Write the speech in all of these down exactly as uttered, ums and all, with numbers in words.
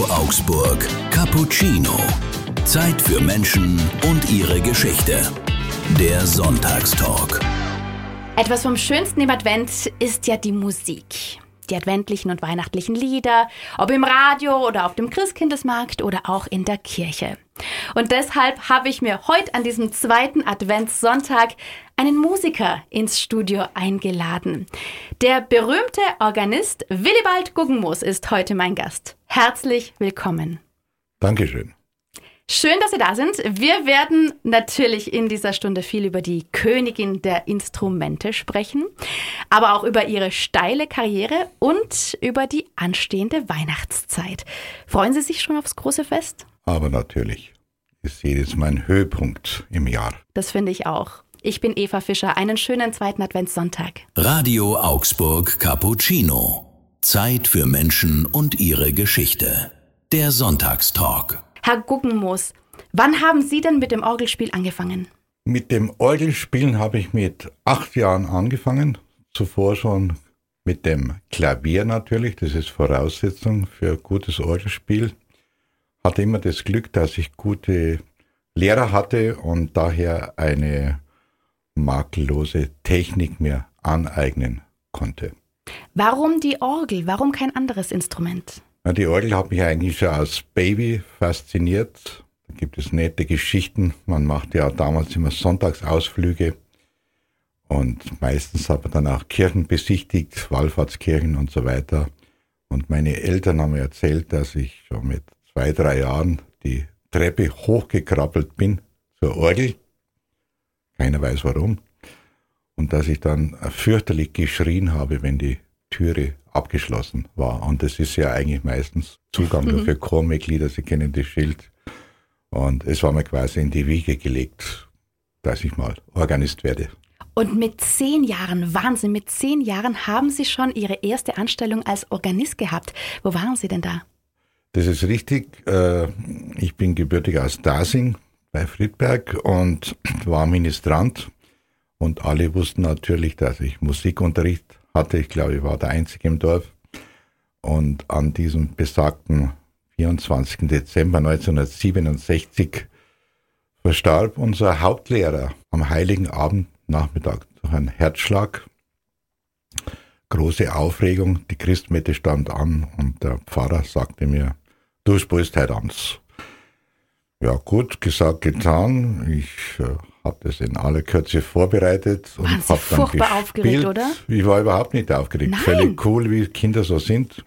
Augsburg Cappuccino. Zeit für Menschen und ihre Geschichte. Der Sonntagstalk. Etwas vom Schönsten im Advent ist ja die Musik. Die adventlichen und weihnachtlichen Lieder, ob im Radio oder auf dem Christkindlesmarkt oder auch in der Kirche. Und deshalb habe ich mir heute an diesem zweiten Adventssonntag einen Musiker ins Studio eingeladen. Der berühmte Organist Willibald Guggenmoos ist heute mein Gast. Herzlich willkommen. Dankeschön. Schön, dass Sie da sind. Wir werden natürlich in dieser Stunde viel über die Königin der Instrumente sprechen, aber auch über Ihre steile Karriere und über die anstehende Weihnachtszeit. Freuen Sie sich schon aufs große Fest? Aber natürlich ist jedes Mal ein Höhepunkt im Jahr. Das finde ich auch. Ich bin Eva Fischer. Einen schönen zweiten Adventssonntag. Radio Augsburg Cappuccino. Zeit für Menschen und ihre Geschichte. Der Sonntagstalk. Herr Guggenmoos, wann haben Sie denn mit dem Orgelspiel angefangen? Mit dem Orgelspielen habe ich mit acht Jahren angefangen. Zuvor schon mit dem Klavier natürlich. Das ist Voraussetzung für gutes Orgelspiel. Hatte immer das Glück, dass ich gute Lehrer hatte und daher eine makellose Technik mir aneignen konnte. Warum die Orgel? Warum kein anderes Instrument? Ja, die Orgel hat mich eigentlich schon als Baby fasziniert. Da gibt es nette Geschichten. Man macht ja damals immer Sonntagsausflüge und meistens hat man dann auch Kirchen besichtigt, Wallfahrtskirchen und so weiter. Und meine Eltern haben mir erzählt, dass ich schon mit zwei, drei Jahren die Treppe hochgekrabbelt bin zur Orgel. Keiner weiß warum. Und dass ich dann fürchterlich geschrien habe, wenn die Türe abgeschlossen war. Und das ist ja eigentlich meistens Zugang nur für Chormitglieder, Sie kennen das Schild. Und es war mir quasi in die Wiege gelegt, dass ich mal Organist werde. Und mit zehn Jahren, Wahnsinn, mit zehn Jahren haben Sie schon Ihre erste Anstellung als Organist gehabt. Wo waren Sie denn da? Das ist richtig. Ich bin gebürtig aus Dasing bei Friedberg und war Ministrant. Und alle wussten natürlich, dass ich Musikunterricht hatte. Ich glaube, ich war der Einzige im Dorf. Und an diesem besagten vierundzwanzigsten Dezember neunzehnhundertsiebenundsechzig verstarb unser Hauptlehrer am Heiligen Abend Nachmittag durch einen Herzschlag. Große Aufregung, die Christmette stand an und der Pfarrer sagte mir, du spielst heute abends. Ja gut, gesagt, getan. Ich äh, habe das in aller Kürze vorbereitet und habe dann furchtbar gespielt. Aufgeregt, oder? Ich war überhaupt nicht aufgeregt. Nein. Völlig cool, wie Kinder so sind.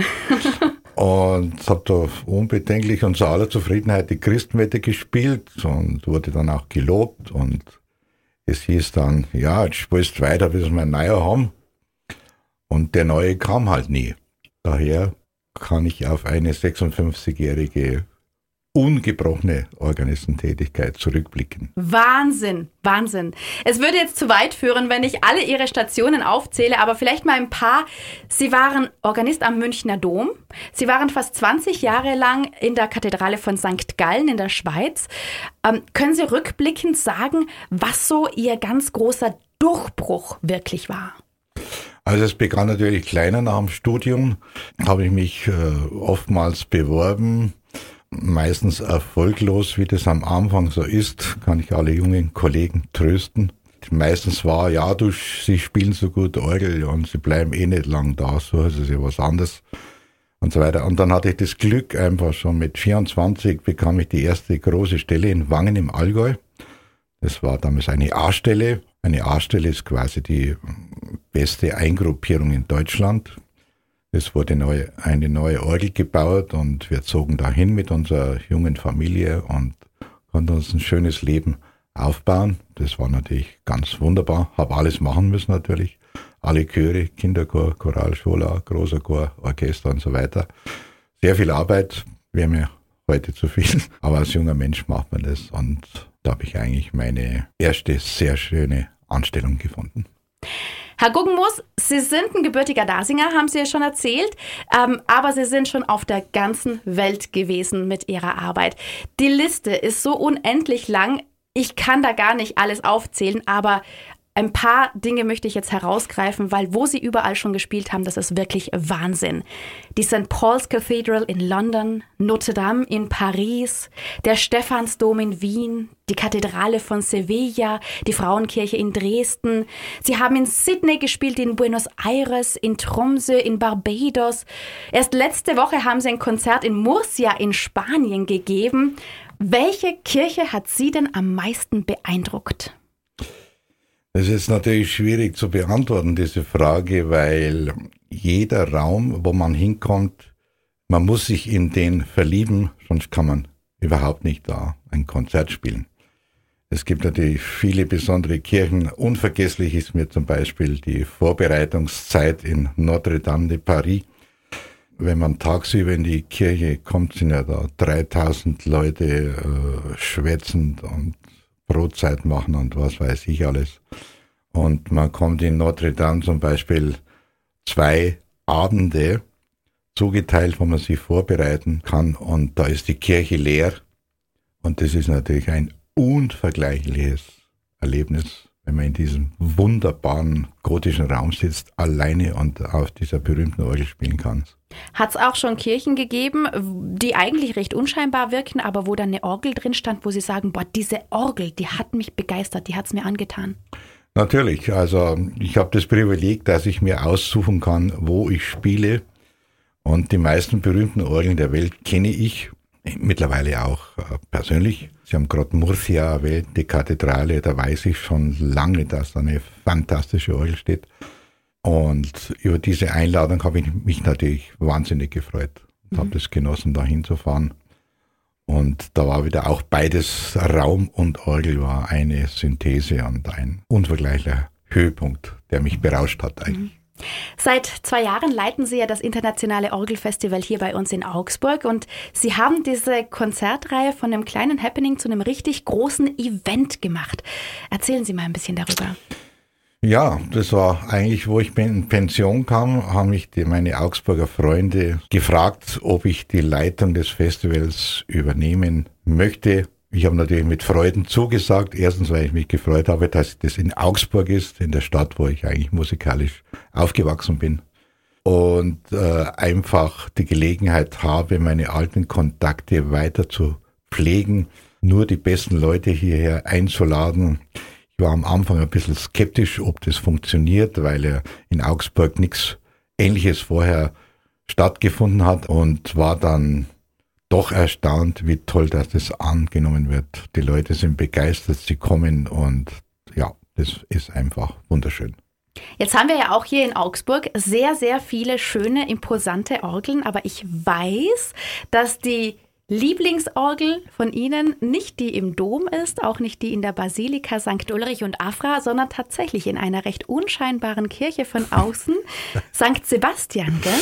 Und habe da unbedenklich und zu aller Zufriedenheit die Christmette gespielt und wurde dann auch gelobt. Und es hieß dann, ja, jetzt spielst weiter, bis wir ein Neuer haben. Und der Neue kam halt nie. Daher kann ich auf eine sechsundfünfzigjährige ungebrochene Organistentätigkeit zurückblicken. Wahnsinn, Wahnsinn. Es würde jetzt zu weit führen, wenn ich alle Ihre Stationen aufzähle, aber vielleicht mal ein paar. Sie waren Organist am Münchner Dom. Sie waren fast zwanzig Jahre lang in der Kathedrale von Sankt Gallen in der Schweiz. Ähm, können Sie rückblickend sagen, was so Ihr ganz großer Durchbruch wirklich war? Also es begann natürlich kleiner nach dem Studium, habe ich mich äh, oftmals beworben, meistens erfolglos, wie das am Anfang so ist, kann ich alle jungen Kollegen trösten. Meistens war, ja, du, sie spielen so gut Orgel und sie bleiben eh nicht lang da, so ist es ja was anderes und so weiter. Und dann hatte ich das Glück, einfach schon mit vierundzwanzig bekam ich die erste große Stelle in Wangen im Allgäu. Das war damals eine A-Stelle. Eine A-Stelle ist quasi die beste Eingruppierung in Deutschland. Es wurde neu, eine neue Orgel gebaut und wir zogen dahin mit unserer jungen Familie und konnten uns ein schönes Leben aufbauen. Das war natürlich ganz wunderbar. Habe alles machen müssen natürlich. Alle Chöre, Kinderchor, Choralschule, großer Chor, Orchester und so weiter. Sehr viel Arbeit, wäre mir heute zu viel. Aber als junger Mensch macht man das und da habe ich eigentlich meine erste sehr schöne Anstellung gefunden. Herr Guggenmoos, Sie sind ein gebürtiger Dasinger, haben Sie ja schon erzählt, ähm, aber Sie sind schon auf der ganzen Welt gewesen mit Ihrer Arbeit. Die Liste ist so unendlich lang, ich kann da gar nicht alles aufzählen, aber Ein paar Dinge möchte ich jetzt herausgreifen, weil wo sie überall schon gespielt haben, das ist wirklich Wahnsinn. Die Sankt Paul's Cathedral in London, Notre Dame in Paris, der Stephansdom in Wien, die Kathedrale von Sevilla, die Frauenkirche in Dresden. Sie haben in Sydney gespielt, in Buenos Aires, in Tromsø, in Barbados. Erst letzte Woche haben sie ein Konzert in Murcia in Spanien gegeben. Welche Kirche hat Sie denn am meisten beeindruckt? Das ist natürlich schwierig zu beantworten, diese Frage, weil jeder Raum, wo man hinkommt, man muss sich in den verlieben, sonst kann man überhaupt nicht da ein Konzert spielen. Es gibt natürlich viele besondere Kirchen. Unvergesslich ist mir zum Beispiel die Vorbereitungszeit in Notre Dame de Paris. Wenn man tagsüber in die Kirche kommt, sind ja da dreitausend Leute äh, schwätzend und Brotzeit machen und was weiß ich alles. Und man kommt in Notre Dame zum Beispiel zwei Abende zugeteilt, wo man sich vorbereiten kann und da ist die Kirche leer. Und das ist natürlich ein unvergleichliches Erlebnis, wenn man in diesem wunderbaren gotischen Raum sitzt, alleine und auf dieser berühmten Orgel spielen kann. Hat es auch schon Kirchen gegeben, die eigentlich recht unscheinbar wirken, aber wo dann eine Orgel drin stand, wo Sie sagen, boah, diese Orgel, die hat mich begeistert, die hat es mir angetan? Natürlich, also ich habe das Privileg, dass ich mir aussuchen kann, wo ich spiele und die meisten berühmten Orgeln der Welt kenne ich, mittlerweile auch äh, persönlich. Sie haben gerade Murcia erwähnt, die Kathedrale, da weiß ich schon lange, dass da eine fantastische Orgel steht. Und über diese Einladung habe ich mich natürlich wahnsinnig gefreut und mhm. habe das genossen, da hinzufahren. Und da war wieder auch beides, Raum und Orgel war eine Synthese und ein unvergleichlicher Höhepunkt, der mich berauscht hat eigentlich. Mhm. Seit zwei Jahren leiten Sie ja das internationale Orgelfestival hier bei uns in Augsburg und Sie haben diese Konzertreihe von einem kleinen Happening zu einem richtig großen Event gemacht. Erzählen Sie mal ein bisschen darüber. Ja, das war eigentlich, wo ich in Pension kam, haben mich die, meine Augsburger Freunde gefragt, ob ich die Leitung des Festivals übernehmen möchte. Ich habe natürlich mit Freuden zugesagt. Erstens, weil ich mich gefreut habe, dass das in Augsburg ist, in der Stadt, wo ich eigentlich musikalisch aufgewachsen bin. Und äh, einfach die Gelegenheit habe, meine alten Kontakte weiter zu pflegen, nur die besten Leute hierher einzuladen. Ich war am Anfang ein bisschen skeptisch, ob das funktioniert, weil ja in Augsburg nichts Ähnliches vorher stattgefunden hat und war dann doch erstaunt, wie toll, dass das angenommen wird. Die Leute sind begeistert, sie kommen und ja, das ist einfach wunderschön. Jetzt haben wir ja auch hier in Augsburg sehr, sehr viele schöne, imposante Orgeln, aber ich weiß, dass die Lieblingsorgel von Ihnen nicht die im Dom ist, auch nicht die in der Basilika Sankt Ulrich und Afra, sondern tatsächlich in einer recht unscheinbaren Kirche von außen, Sankt Sebastian, gell?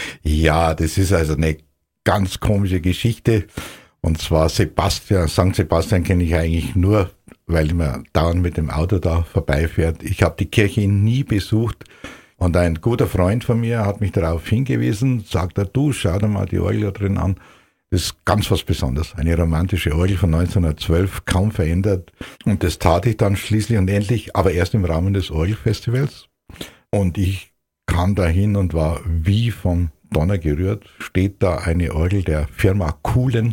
Ja, das ist also eine ganz komische Geschichte. Und zwar Sebastian, Sankt Sebastian kenne ich eigentlich nur, weil man dauernd mit dem Auto da vorbeifährt. Ich habe die Kirche nie besucht. Und ein guter Freund von mir hat mich darauf hingewiesen, sagt er, du, schau dir mal die Orgel da drin an. Das ist ganz was Besonderes. Eine romantische Orgel von neunzehnhundertzwölf, kaum verändert. Und das tat ich dann schließlich und endlich, aber erst im Rahmen des Orgelfestivals. Und ich kam dahin und war wie vom Donner gerührt. Steht da eine Orgel der Firma Kuhlen.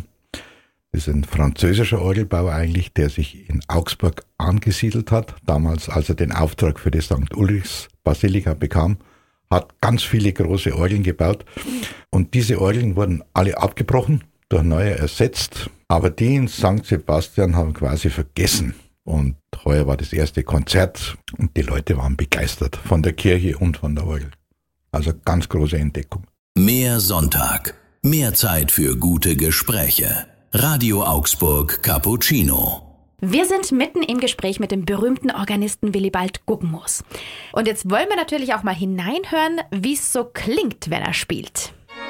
Das ist ein französischer Orgelbauer eigentlich, der sich in Augsburg angesiedelt hat. Damals, als er den Auftrag für die Sankt Ulrichs Basilika bekam, hat ganz viele große Orgeln gebaut. Und diese Orgeln wurden alle abgebrochen, durch neue ersetzt. Aber die in Sankt Sebastian haben quasi vergessen. Und heuer war das erste Konzert und die Leute waren begeistert von der Kirche und von der Orgel. Also ganz große Entdeckung. Mehr Sonntag. Mehr Zeit für gute Gespräche. Radio Augsburg Cappuccino. Wir sind mitten im Gespräch mit dem berühmten Organisten Willibald Guggenmoos. Und jetzt wollen wir natürlich auch mal hineinhören, wie es so klingt, wenn er spielt.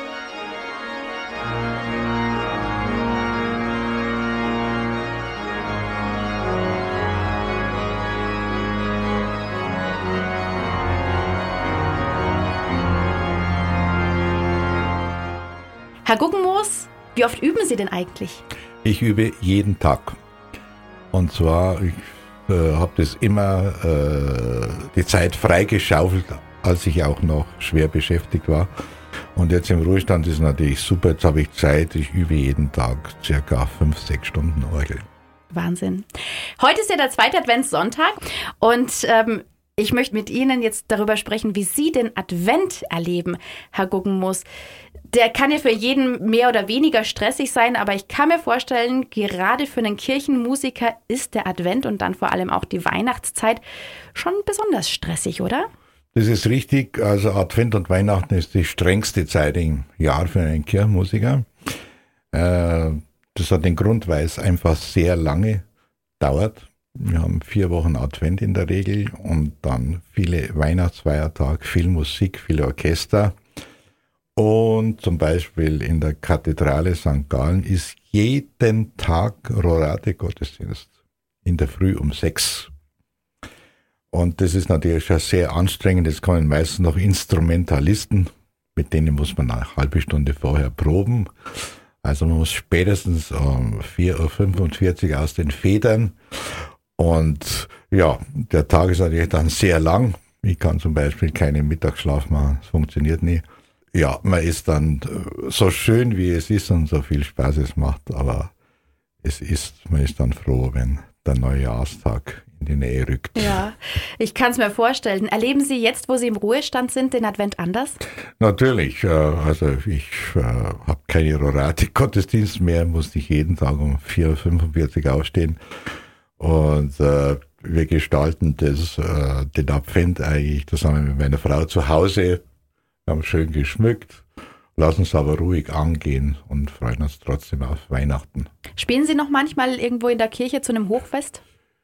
Herr Guggenmoos, wie oft üben Sie denn eigentlich? Ich übe jeden Tag. Und zwar, ich äh, habe das immer äh, die Zeit freigeschaufelt, als ich auch noch schwer beschäftigt war. Und jetzt im Ruhestand ist natürlich super, jetzt habe ich Zeit, ich übe jeden Tag circa fünf, sechs Stunden Orgel. Wahnsinn. Heute ist ja der zweite Adventssonntag und ähm, ich möchte mit Ihnen jetzt darüber sprechen, wie Sie den Advent erleben, Herr Guggenmoos. Der kann ja für jeden mehr oder weniger stressig sein, aber ich kann mir vorstellen, gerade für einen Kirchenmusiker ist der Advent und dann vor allem auch die Weihnachtszeit schon besonders stressig, oder? Das ist richtig. Also Advent und Weihnachten ist die strengste Zeit im Jahr für einen Kirchenmusiker. Das hat den Grund, weil es einfach sehr lange dauert. Wir haben vier Wochen Advent in der Regel und dann viele Weihnachtsfeiertage, viel Musik, viele Orchester. Und zum Beispiel in der Kathedrale Sankt Gallen ist jeden Tag Rorate-Gottesdienst in der Früh um sechs. Und das ist natürlich schon sehr anstrengend. Es kommen meistens noch Instrumentalisten, mit denen muss man eine halbe Stunde vorher proben. Also man muss spätestens um vier Uhr fünfundvierzig aus den Federn. Und ja, der Tag ist natürlich dann sehr lang. Ich kann zum Beispiel keinen Mittagsschlaf machen, das funktioniert nie. Ja, man ist dann so schön, wie es ist und so viel Spaß es macht, aber es ist, man ist dann froh, wenn der Neujahrstag in die Nähe rückt. Ja, ich kann es mir vorstellen. Erleben Sie jetzt, wo Sie im Ruhestand sind, den Advent anders? Natürlich. Also ich habe keine Rorate-Gottesdienst mehr, muss nicht jeden Tag um vier Uhr fünfundvierzig aufstehen. Und äh, wir gestalten das, äh, den Advent eigentlich zusammen mit meiner Frau zu Hause. Wir haben schön geschmückt, lassen es aber ruhig angehen und freuen uns trotzdem auf Weihnachten. Spielen Sie noch manchmal irgendwo in der Kirche zu einem Hochfest?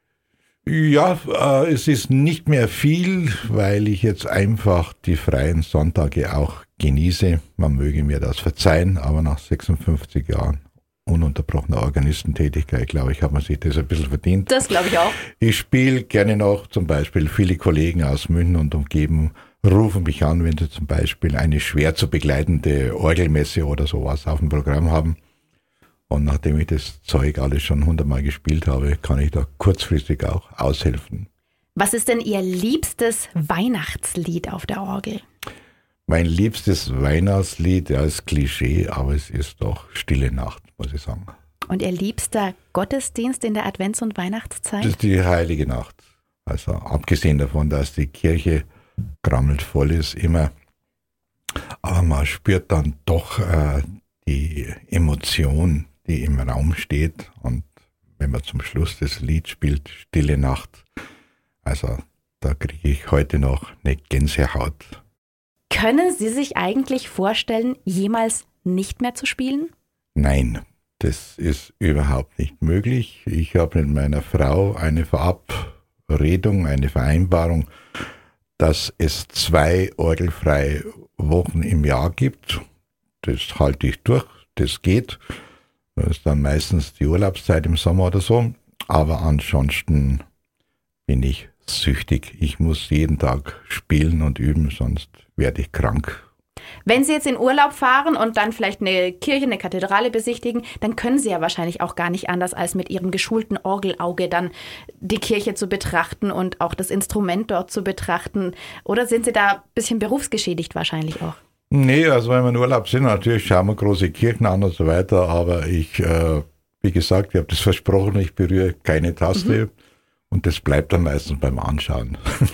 Ja, äh, es ist nicht mehr viel, weil ich jetzt einfach die freien Sonntage auch genieße. Man möge mir das verzeihen, aber nach sechsundfünfzig Jahren ununterbrochener Organistentätigkeit, glaube ich, hat man sich das ein bisschen verdient. Das glaube ich auch. Ich spiele gerne noch, zum Beispiel viele Kollegen aus München und Umgebung rufen mich an, wenn sie zum Beispiel eine schwer zu begleitende Orgelmesse oder sowas auf dem Programm haben. Und nachdem ich das Zeug alles schon hundertmal gespielt habe, kann ich da kurzfristig auch aushelfen. Was ist denn Ihr liebstes Weihnachtslied auf der Orgel? Mein liebstes Weihnachtslied, ja, ist Klischee, aber es ist doch Stille Nacht, muss ich sagen. Und Ihr liebster Gottesdienst in der Advents- und Weihnachtszeit? Das ist die Heilige Nacht. Also abgesehen davon, dass die Kirche grammelt voll ist, immer. Aber man spürt dann doch äh, die Emotion, die im Raum steht. Und wenn man zum Schluss das Lied spielt, Stille Nacht, also da kriege ich heute noch eine Gänsehaut. Können Sie sich eigentlich vorstellen, jemals nicht mehr zu spielen? Nein, das ist überhaupt nicht möglich. Ich habe mit meiner Frau eine Verabredung, eine Vereinbarung, dass es zwei orgelfreie Wochen im Jahr gibt. Das halte ich durch, das geht. Das ist dann meistens die Urlaubszeit im Sommer oder so. Aber ansonsten bin ich süchtig. Ich muss jeden Tag spielen und üben, sonst werde ich krank. Wenn Sie jetzt in Urlaub fahren und dann vielleicht eine Kirche, eine Kathedrale besichtigen, dann können Sie ja wahrscheinlich auch gar nicht anders, als mit Ihrem geschulten Orgelauge dann die Kirche zu betrachten und auch das Instrument dort zu betrachten. Oder sind Sie da ein bisschen berufsgeschädigt wahrscheinlich auch? Nee, also wenn wir in Urlaub sind, natürlich schauen wir große Kirchen an und so weiter, aber ich, äh, wie gesagt, ich habe das versprochen, ich berühre keine Taste. Mhm. Und das bleibt dann meistens beim Anschauen.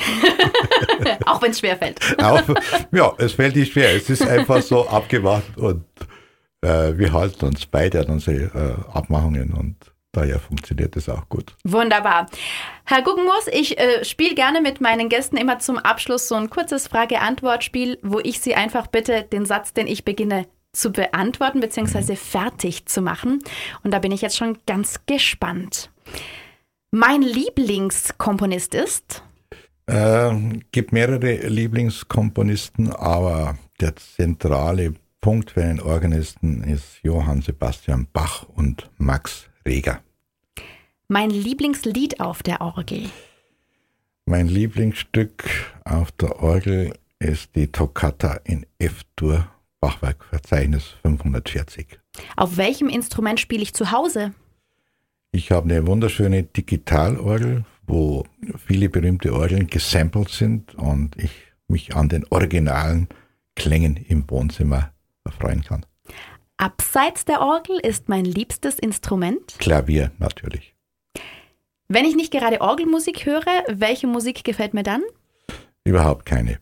Auch wenn es schwer fällt. Auch, ja, es fällt nicht schwer. Es ist einfach so abgemacht und äh, wir halten uns beide an unsere äh, Abmachungen und daher funktioniert das auch gut. Wunderbar. Herr Guggenmoos, ich äh, spiele gerne mit meinen Gästen immer zum Abschluss so ein kurzes Frage-Antwort-Spiel, wo ich Sie einfach bitte, den Satz, den ich beginne, zu beantworten bzw. mhm. fertig zu machen. Und da bin ich jetzt schon ganz gespannt. Mein Lieblingskomponist ist? Äh, gibt mehrere Lieblingskomponisten, aber der zentrale Punkt für einen Organisten ist Johann Sebastian Bach und Max Reger. Mein Lieblingslied auf der Orgel? Mein Lieblingsstück auf der Orgel ist die Toccata in F-Dur, Bachwerkverzeichnis fünfhundertvierzig. Auf welchem Instrument spiele ich zu Hause? Ich habe eine wunderschöne Digitalorgel wo viele berühmte Orgeln gesampelt sind und ich mich an den originalen Klängen im Wohnzimmer erfreuen kann. Abseits der Orgel ist mein liebstes Instrument? Klavier natürlich. Wenn ich nicht gerade Orgelmusik höre, welche Musik gefällt mir dann? Überhaupt keine.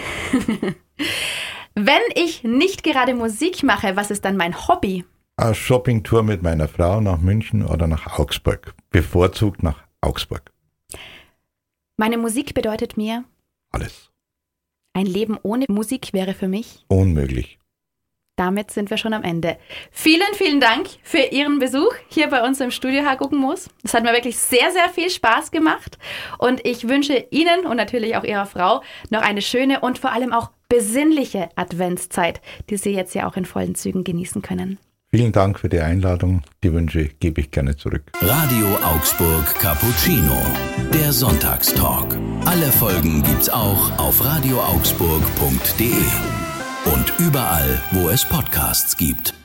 Wenn ich nicht gerade Musik mache, was ist dann mein Hobby? Eine Shoppingtour mit meiner Frau nach München oder nach Augsburg. Bevorzugt nach Augsburg. Meine Musik bedeutet mir? Alles. Ein Leben ohne Musik wäre für mich? Unmöglich. Damit sind wir schon am Ende. Vielen, vielen Dank für Ihren Besuch hier bei uns im Studio, Herr Guggenmoos. Es hat mir wirklich sehr, sehr viel Spaß gemacht und ich wünsche Ihnen und natürlich auch Ihrer Frau noch eine schöne und vor allem auch besinnliche Adventszeit, die Sie jetzt ja auch in vollen Zügen genießen können. Vielen Dank für die Einladung. Die Wünsche gebe ich gerne zurück. Radio Augsburg Cappuccino, der Sonntagstalk. Alle Folgen gibt's auch auf radio augsburg punkt de und überall, wo es Podcasts gibt.